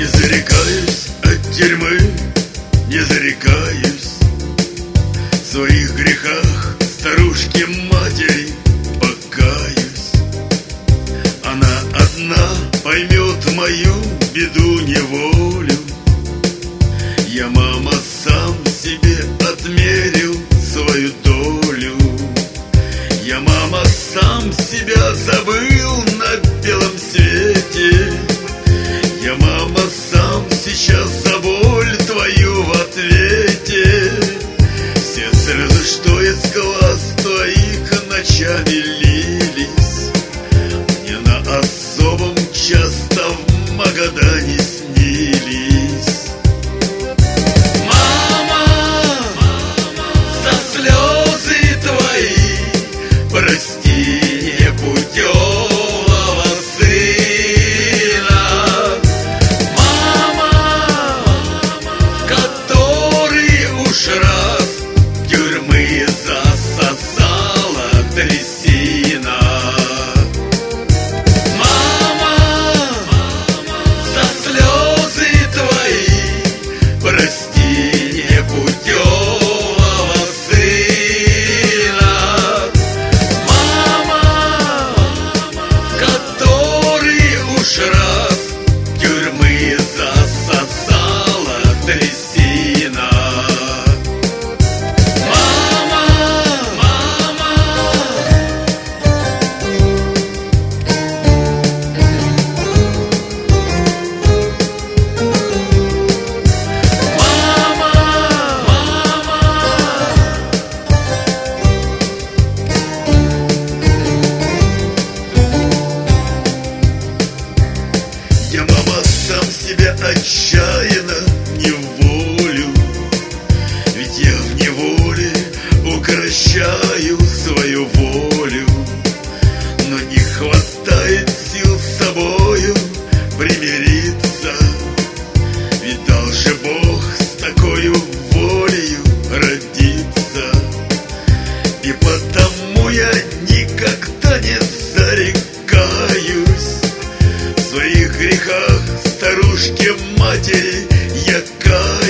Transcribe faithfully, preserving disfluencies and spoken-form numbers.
Не зарекаюсь от тюрьмы, не зарекаюсь в своих грехах старушке-матери покаюсь. Она одна поймет мою беду-неволю. Я, мама, сам себе отмерил свою долю. Я, мама, сам себя забыл на белом свете. Я, мама, сам сейчас за боль твою в ответе. Все слезы, что из глаз твоих ночами лились, мне на особом часто в Магадане снились. Мама, за слезы твои прости непутевого сына. Мама, который уж раз тюрьмы засосала трясина. Мама, за слезы твои прости непутевого сына. Мама, который уж раз тюрьмы засосала трясина. Мама, мама. Мама, мама. Я, мама, сам себя отчаянно не волю, ведь я в неволе укрощаю свою волю. Но не хватает сил с собою примириться, ведь дал же Бог с такою волею родиться. И потому я никогда не зарекаюсь в своих грехах старушке-матери я каюсь.